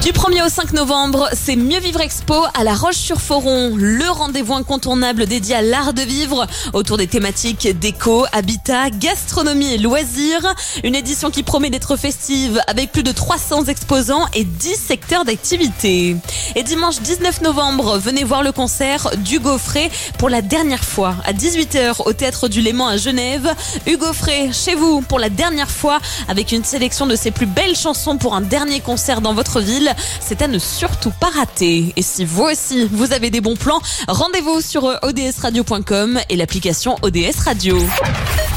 Du 1er au 5 novembre, c'est Mieux Vivre Expo à La Roche-sur-Foron, le rendez-vous incontournable dédié à l'art de vivre autour des thématiques déco, habitat, gastronomie et loisirs. Une édition qui promet d'être festive avec plus de 300 exposants et 10 secteurs d'activité. Et dimanche 19 novembre, venez voir le concert d'Hugo Frey pour la dernière fois à 18h au Théâtre du Léman à Genève. Hugo Frey, chez vous pour la dernière fois avec une sélection de ses plus belles chansons pour un dernier concert dans votre ville. C'est à ne surtout pas rater. Et si vous aussi, vous avez des bons plans, rendez-vous sur odsradio.com et l'application ODS Radio.